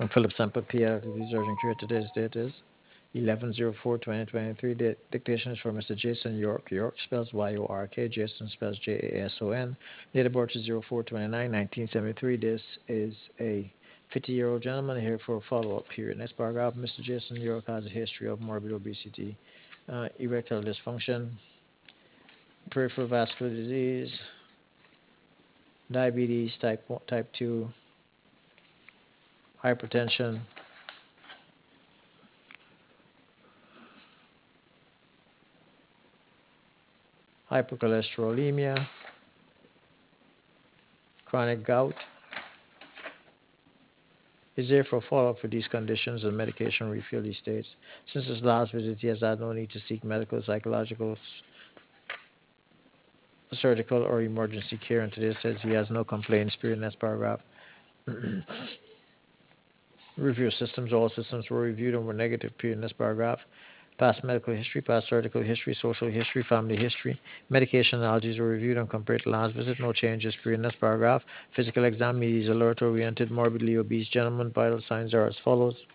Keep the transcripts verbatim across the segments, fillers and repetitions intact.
Philip Semper, P L, researching here. Today's date is eleven oh four twenty twenty-three. The dictation is for Mister Jason York. York spells Y O R K. Jason spells J A S O N. Date of birth is oh four twenty-nine nineteen seventy-three. This is a fifty-year-old gentleman here for a follow-up period. Next paragraph, Mister Jason York has a history of morbid obesity, uh, erectile dysfunction, peripheral vascular disease, diabetes type one, type two, hypertension, hypercholesterolemia, chronic gout. Is there for follow-up for these conditions and medication refill, he states. Since his last visit, he has had no need to seek medical, psychological, surgical, or emergency care, and today says he has no complaints. Period. Next paragraph. Review systems. All systems were reviewed and were negative. Period. Next paragraph. Past medical history, past surgical history, social history, family history. Medication allergies were reviewed and compared to last visit. No changes. Period. Next paragraph. Physical exam. He is alert-oriented, morbidly obese gentleman. Vital signs are as follows.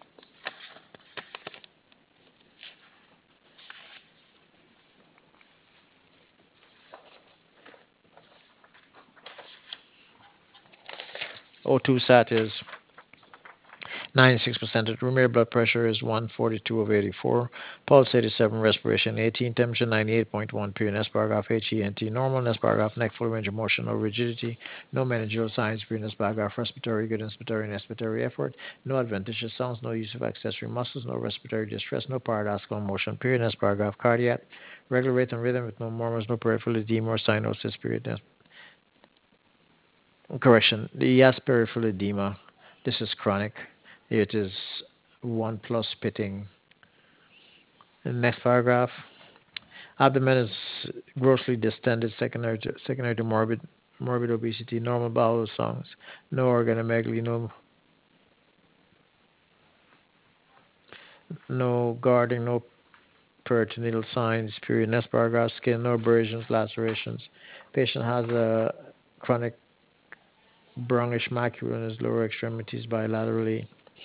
O two sat is ninety-six percent. Room blood pressure is one forty-two over eighty-four. Pulse eighty-seven, respiration eighteen, temperature ninety-eight point one. Period. Next paragraph, H E N T normal. Next paragraph, neck full range of motion, no rigidity, no meningeal signs. Period. Next paragraph, respiratory good, inspiratory and expiratory effort, no adventitious sounds, no use of accessory muscles, no respiratory distress, no paradoxical motion. Period. Next paragraph, cardiac, regular rate and rhythm with no murmurs, no peripheral edema or cyanosis. Period. Next, correction, the yes peripheral edema. This is chronic. It is one plus spitting. In the next paragraph, abdomen is grossly distended, secondary to, secondary to morbid morbid obesity, normal bowel sounds, no organomegaly, no no guarding, no peritoneal signs. Period. Next paragraph, skin, no abrasions, lacerations. Patient has a chronic brownish macula in his lower extremities bilaterally.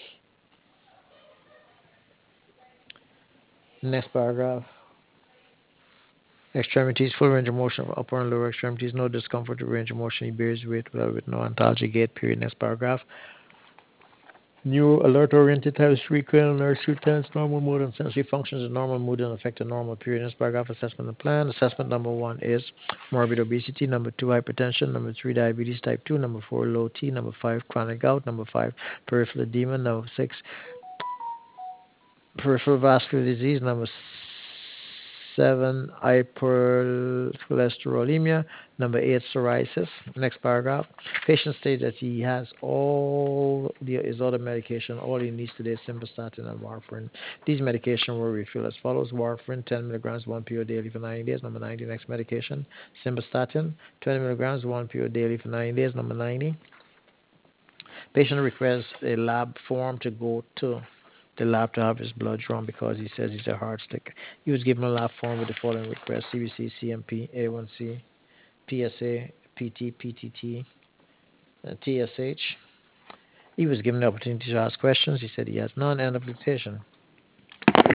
Next paragraph. Extremities, full range of motion of upper and lower extremities, no discomfort with range of motion. He bears weight without with no ontology gait. Period. Next paragraph. New alert oriented type three cranial nerve shoot tense, normal mood and sensory functions in normal mood and affected normal. Period. Next paragraph. Assessment and plan. Assessment number one is morbid obesity. Number two, hypertension. Number three, diabetes type two. Number four, low T. Number five, chronic gout. Number five, peripheral edema. Number six, peripheral vascular disease. Number seven, hypercholesterolemia. Number eight, psoriasis. Next paragraph. Patient states that he has all the, his other medication. All he needs today is simvastatin and warfarin. These medications were refilled as follows. Warfarin, ten milligrams, one pill daily for ninety days. Number ninety, next medication. Simvastatin, twenty milligrams, one pill daily for ninety days. Number ninety. Patient requests a lab form to go to the lab to have his blood drawn because he says he's a heart stick. He was given a lab form with the following requests: C B C, C M P, A one C, P S A, P T, P T T, uh, T S H. He was given the opportunity to ask questions. He said he has none. End of dictation.